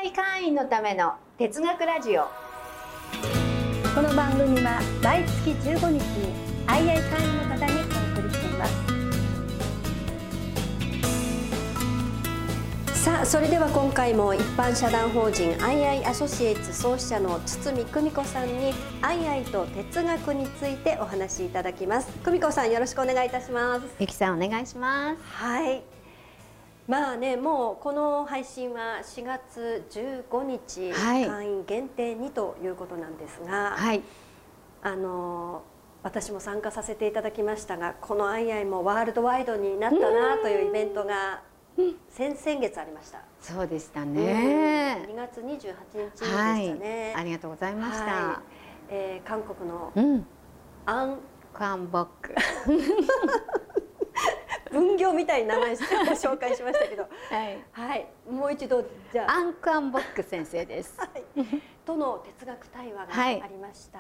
II 会員のための哲学ラジオ。 この番組は毎月15日に II 会員の方にお送りしています。さあ、それでは今回も一般社団法人 II アソシエイツ創始者の堤久美子さんに II と哲学についてお話しいただきます。久美子さん、よろしくお願いいたします。 ゆきさん、お願いします。 はい。まあね、もうこの配信は4月15日、会員限定にということなんですが、はい、私も参加させていただきましたが、このIIもワールドワイドになったなというイベントが先々月ありました。 そうでしたね。 2月28日でしたね。 ありがとうございました。 韓国のアン・クァンボック分業みたいな名前して紹介しましたけど、はい、もう一度じゃあアン・クァンボック先生です。 との哲学対話がありました。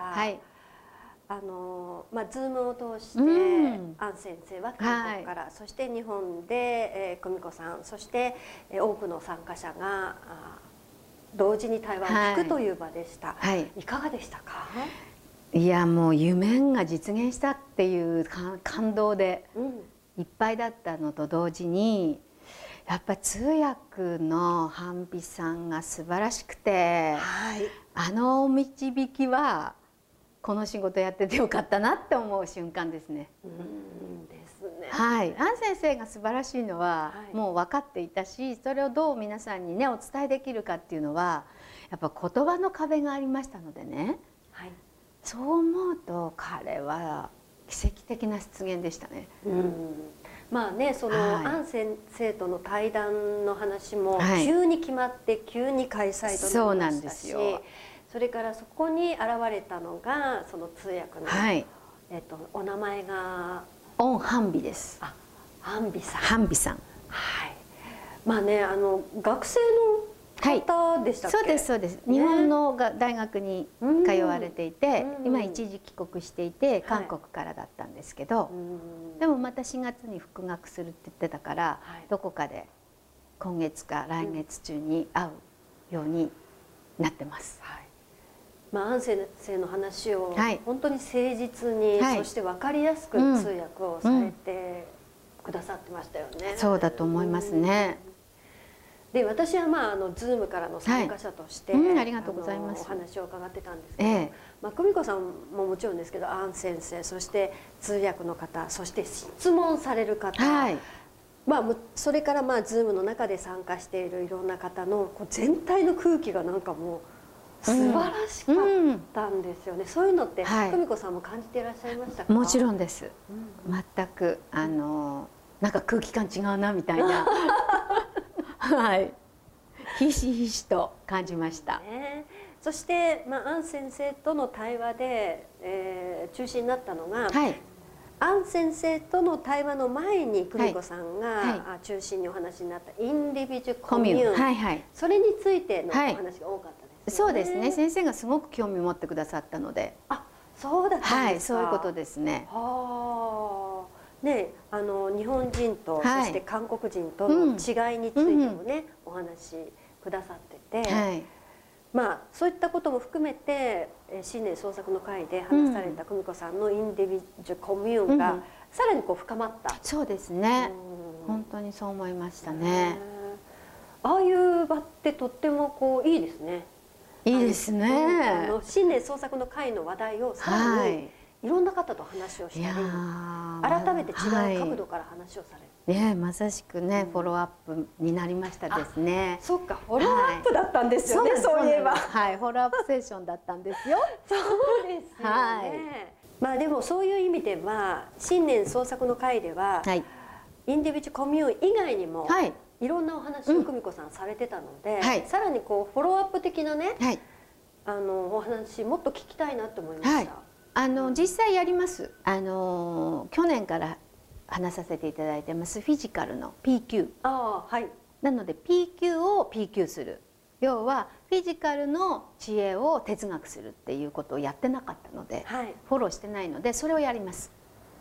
ズームを通してアン先生は韓国から、そして日本で久美子さん、そして多くの参加者が同時に対話を聞くという場でした。いかがでしたか？ いや、もう夢が実現したっていう感動でいっぱいだったのと同時に、やっぱり通訳のハンビさんが素晴らしくて、あの導きはこの仕事やっててよかったなって思う瞬間ですね。はい、アン先生が素晴らしいのはもう分かっていたし、それをどう皆さんにねお伝えできるかっていうのはやっぱ言葉の壁がありましたのでね、そう思うと彼は奇跡的な出現でしたね。 まあね、そのアン先生との対談の話も急に決まって急に開催となりましたし、それからそこに現れたのがその通訳の、お名前がオン・ハンビです。 ハンビさん。 ハンビさん。 はい。まあね、学生の方でしたっけ？ そうですそうです。日本の大学に通われていて、今一時帰国していて韓国からだったんですけど、でもまた4月に復学するって言ってたから、どこかで今月か来月中に会うようになってます。 アン先生の話を本当に誠実に、そして分かりやすく通訳をされてくださってましたよね。 そうだと思いますね。 で、私はズームからの参加者としてありがとうございます。 お話を伺ってたんですけど、久美子さんももちろんですけど、アン先生、そして通訳の方、そして質問される方、それからズームの中で参加しているいろんな方の全体の空気がなんかもう素晴らしかったんですよね。そういうのって久美子さんも感じていらっしゃいましたか？ もちろんです。全くなんか空気感違うなみたいなはい、ひしひしと感じました。 そして、アン先生との対話で、中心になったのが、アン先生との対話の前に久美子さんが中心にお話になったインディビジュコミューン、それについてのお話が多かったですよね。 そうですね。先生がすごく興味を持ってくださったので。 そうだったんですか。 そういうことですね。 ね、日本人とそして韓国人との違いについてもね、お話しくださってて、そういったことも含めて新年創作の会で話された久美子さんのインディビジュコミューンがさらに深まった。 そうですね。本当にそう思いましたね。 ああいう場ってとってもいいですね。 いいですね。 新年創作の会の話題をさらにいろんな方と話をしたり、改めて違う角度から話をされる。 まさしくね、フォローアップになりましたですね。 そっか、フォローアップだったんですよね。そういえば、 フォローアップセッションだったんですよ。 そうですよね。でもそういう意味では新年創作の会ではインディビジュコミューン以外にもいろんなお話を久美子さんされてたので、さらにフォローアップ的なね、お話もっと聞きたいなと思いました。 実際やります。去年から話させていただいてますフィジカルの PQ。なので PQ を PQ する。要はフィジカルの知恵を哲学するっていうことをやってなかったので、フォローしてないのでそれをやります。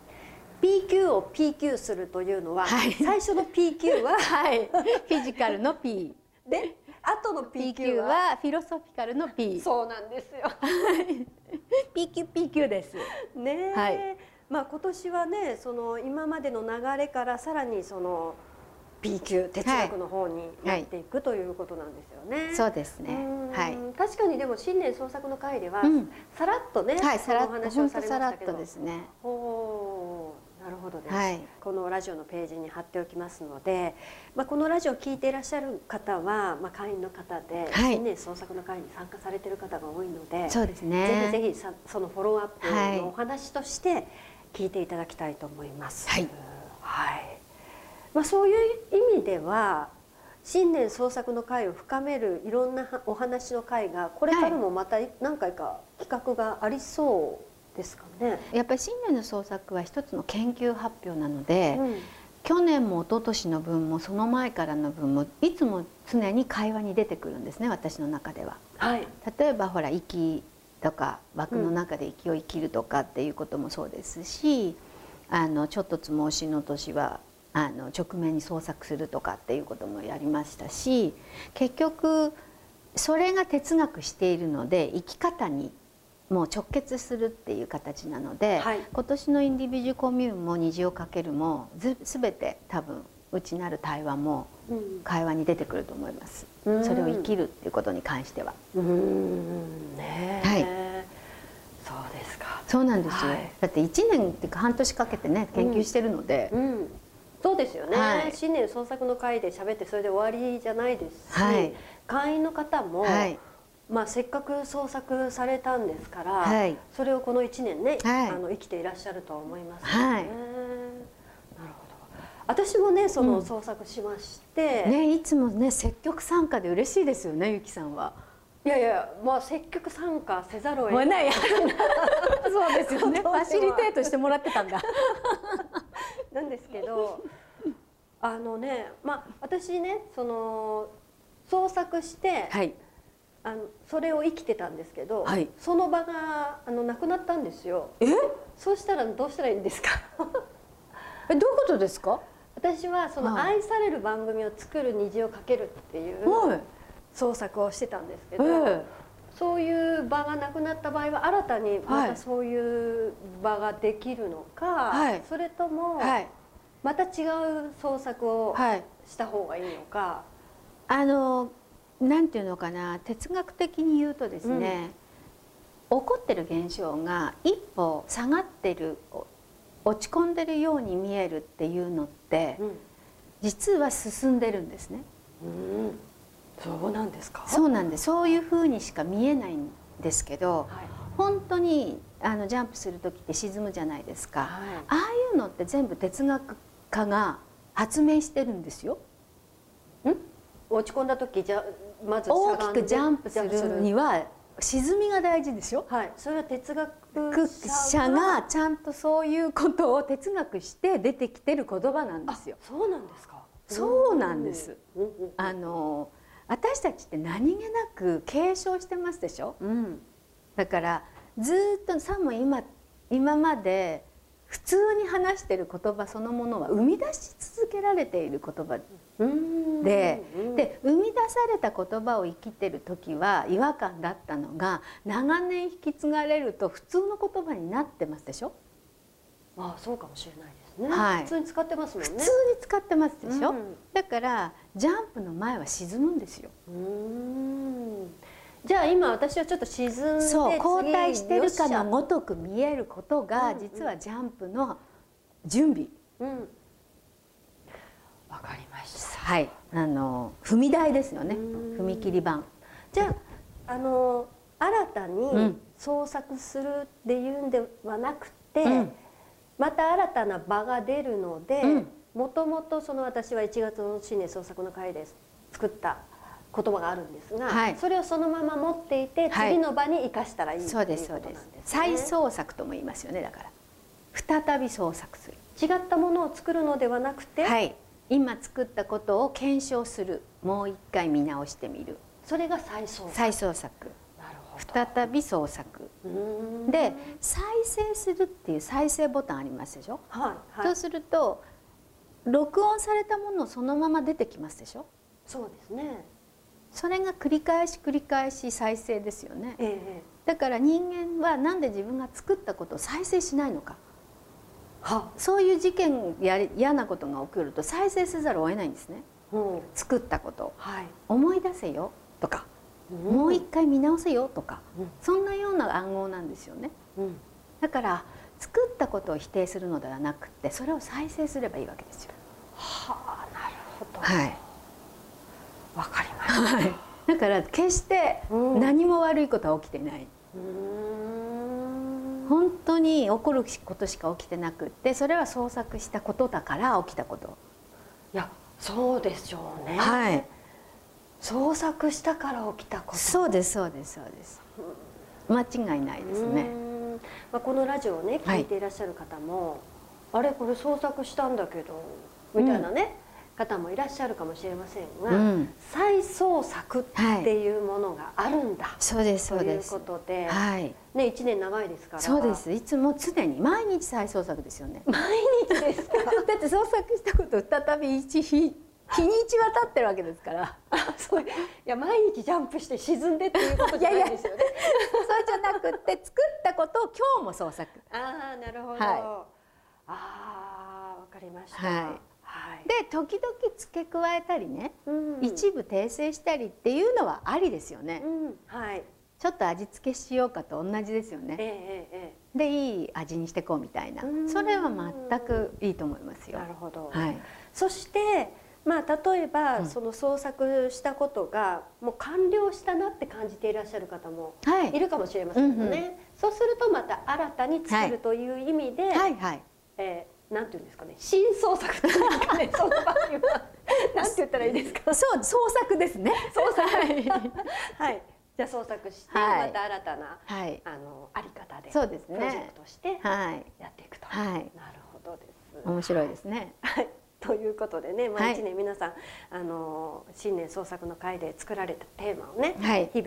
PQ を PQ するというのは、最初の PQ は、 フィジカルの P で後の PQ PQ ははフィロソフィカルの P。 そうなんですよ。 PQ です。 ねえ、 はい。 まあ今年はね、その今までの流れからさらにその B 級哲学の方になっていく、ということなんですよね。 そうですね。はい。 確かにでも新年創作の会では、さらっとね、 はい、さらっと、 そのお話本をされま当さらっしたけど。 とですね。 なるほどです、 はい、 このラジオのページに貼っておきますので、このラジオを聞いていらっしゃる方は、会員の方で、新年創作の会に参加されている方が多いので、 そうですね、 ぜひぜひそのフォローアップのお話として聞いていただきたいと思います。 はい、 そういう意味では新年創作の会を深めるいろんなお話の会がこれからもまた何回か企画がありそうですかね。 やっぱり新年の創作は一つの研究発表なので、去年も一昨年の分もその前からの分もいつも常に会話に出てくるんですね、私の中では。例えばほら息とか枠の中で息を生きるとかっていうこともそうですし、ちょっとつもしの年は直面に創作するとかっていうこともやりましたし、結局それが哲学しているので生き方にもう直結するっていう形なので、今年のインディビジュコミューンも虹をかけるも全て多分内なる対話も会話に出てくると思います、それを生きるっていうことに関しては。 そうですか。 そうなんですよ、だって1年っていうか半年かけてね研究してるので、 そうですよね、新年創作の会で喋ってそれで終わりじゃないですし、会員の方も、せっかく創作されたんですから、それをこの1年ね、生きていらっしゃると思いますよね。なるほど。私もねその創作しまして、 いつもね積極参加で嬉しいですよね、ゆきさんは。 いやいや、積極参加せざるを得ない。 そうですよね。ファシリテートしてもらってたんだ。 なんですけど、私ねその創作して。それを生きてたんですけど、その場がなくなったんですよ。そうしたらどうしたらいいんですか？ どういうことですか？ 私はその愛される番組を作る虹をかけるっていう創作をしてたんですけど、そういう場がなくなった場合は新たにまたそういう場ができるのか、それともまた違う創作をした方がいいのか。 なんていうのかな、哲学的に言うとですね、起こってる現象が一歩下がってる、落ち込んでるように見えるっていうのって、実は進んでるんですね。 そうなんですか？ そうなんです。そういうふうにしか見えないんですけど、本当にジャンプする時って沈むじゃないですか、ああいうのって全部哲学家が発明してるんですよ。 落ち込んだ時まず大きくジャンプするには沈みが大事ですよ。 それは哲学者がちゃんとそういうことを哲学して出てきてる言葉なんですよ。 そうなんですか？ そうなんです。私たちって何気なく継承してますでしょ。だからずっとさも今まで普通に話している言葉そのものは生み出し続けられている言葉で、生み出された言葉を生きてる時は違和感だったのが長年引き継がれると普通の言葉になってますでしょ。 そうかもしれないですね。普通に使ってますもんね。 普通に使ってますでしょ。だからジャンプの前は沈むんですよ。 じゃあ今私はちょっと沈んで後退してるかのごとく見えることが実はジャンプの準備。 わかりました。 踏み台ですよね。踏切板。 じゃあ新たに創作するっていうんではなくて、また新たな場が出るので、もともとその私は1月の新年創作の会で作った言葉があるんですが、それをそのまま持っていて次の場に生かしたらいいっていうことなんですね。 再創作とも言いますよね。だから再び創作する、 違ったものを作るのではなくて、 今作ったことを検証する、もう一回見直してみる、 それが再創作。 再創作、再び創作で再生するっていう再生ボタンありますでしょ。そうすると録音されたものそのまま出てきますでしょ。 そうですね。 それが繰り返し再生ですよね。だから人間はなんで自分が作ったことを再生しないのか。そういう事件や嫌なことが起こると再生せざるを得ないんですね。作ったことを、思い出せよとか、もう一回見直せよとか、そんなような暗号なんですよね。だから作ったことを否定するのではなくて、それを再生すればいいわけですよ。 はあ、なるほど。 はい。 わかりました。 だから決して何も悪いことは起きてない。本当に起こることしか起きてなくって、それは創作したことだから起きたこと。 いや、そうでしょうね。 はい。 創作したから起きたこと。 そうですそうですそうです。間違いないですね。 このラジオをね聞いていらっしゃる方も、あれこれ創作したんだけどみたいなね、方もいらっしゃるかもしれませんが、再創作っていうものがあるんだ、 そうですそうです。 ということで、 ね、 1年長いですから。 そうです。いつも常に毎日再創作ですよね。 毎日ですか？ だって創作したこと再び日にちは経ってるわけですから。 そういや、毎日ジャンプして沈んでっていうことじゃないですよね。 そうじゃなくて、作ったことを今日も創作。 ああ、なるほど。ああ、わかりました。 で時々付け加えたりね、一部訂正したりっていうのはありですよね。ちょっと味付けしようかと同じですよね。でいい味にしていこうみたいな、それは全くいいと思いますよ。 なるほど。そして例えばその創作したことがもう完了したなって感じていらっしゃる方もいるかもしれませんよね。そうするとまた新たに作るという意味で、なんていうんですかね、新創作というかね、その場合はなんて言ったらいいですか。 そう、創作ですね。 創作。はい。じゃあ創作してまた新たなあり方でそうですね、 プロジェクトしてやっていくと。なるほどです。 面白いですね。 ということでね、1年皆さん新年創作の会で作られたテーマをね、日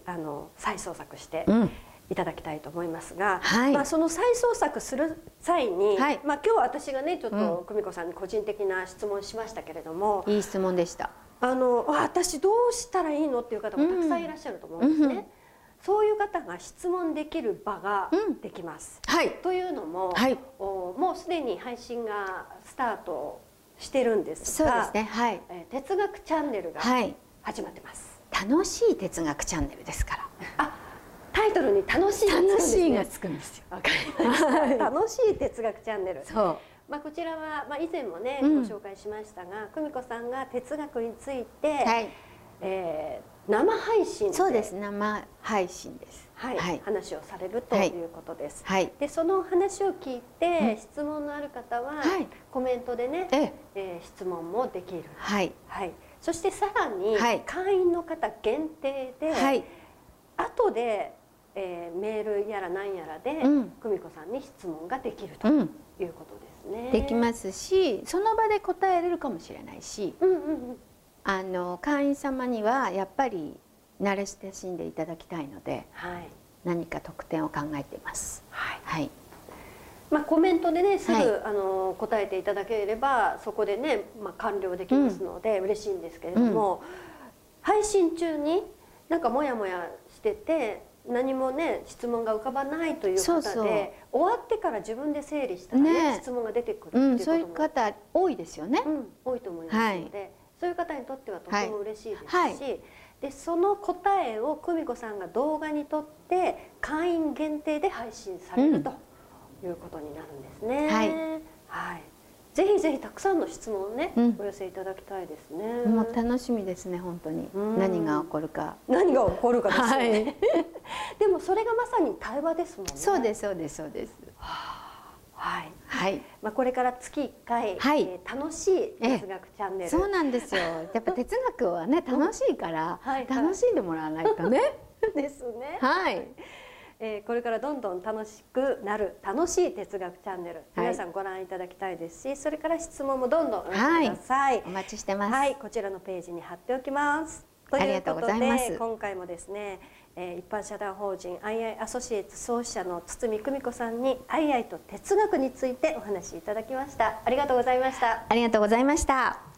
々再創作していただきたいと思いますが、その再創作する際に、今日私がねちょっと久美子さんに個人的な質問しましたけれども、 いい質問でした。 私どうしたらいいのっていう方もたくさんいらっしゃると思うんですね。そういう方が質問できる場ができます。というのも、もうすでに配信がスタートしてるんですが、哲学チャンネルが始まってます。 楽しい哲学チャンネルですから。 タイトルに楽しいがつくんですよ。 わかりました。楽しい哲学チャンネル。こちらは以前もねご紹介しましたが、久美子さんが哲学について生配信で、 そうです、生配信です。 話をされるということです。でその話を聞いて質問のある方はコメントでね質問もできる。そしてさらに会員の方限定で後でメールやら何やらで久美子さんに質問ができるということですね。 できますし、その場で答えれるかもしれないし、会員様にはやっぱり慣れ親しんでいただきたいので、何か特典を考えています。 コメントでねすぐ答えていただければそこでね完了できますので嬉しいんですけれども、配信中になんかモヤモヤしてて何もね質問が浮かばないという方で、終わってから自分で整理したらね質問が出てくるっていうことも、 そういう方多いですよね。 多いと思いますので、そういう方にとってはとても嬉しいですし、でその答えを久美子さんが動画に撮って会員限定で配信されるということになるんですね。ぜひぜひたくさんの質問をねお寄せいただきたいですね。 もう楽しみですね、本当に。何が起こるか。 何が起こるかですよね。でもそれがまさに対話ですもんね。 そうですそうですそうです。 これから月1回楽しい哲学チャンネル。 そうなんですよ。やっぱ哲学はね楽しいから楽しんでもらわないとね。 ですね。これからどんどん楽しくなる楽しい哲学チャンネル、皆さんご覧いただきたいですし、それから質問もどんどんお寄せください。 お待ちしてます。 こちらのページに貼っておきます。 ありがとうございます。 今回もですね、一般社団法人アイアイアソシエイツ創始者の堤久美子さんにアイアイと哲学についてお話しいただきました。ありがとうございました。 ありがとうございました。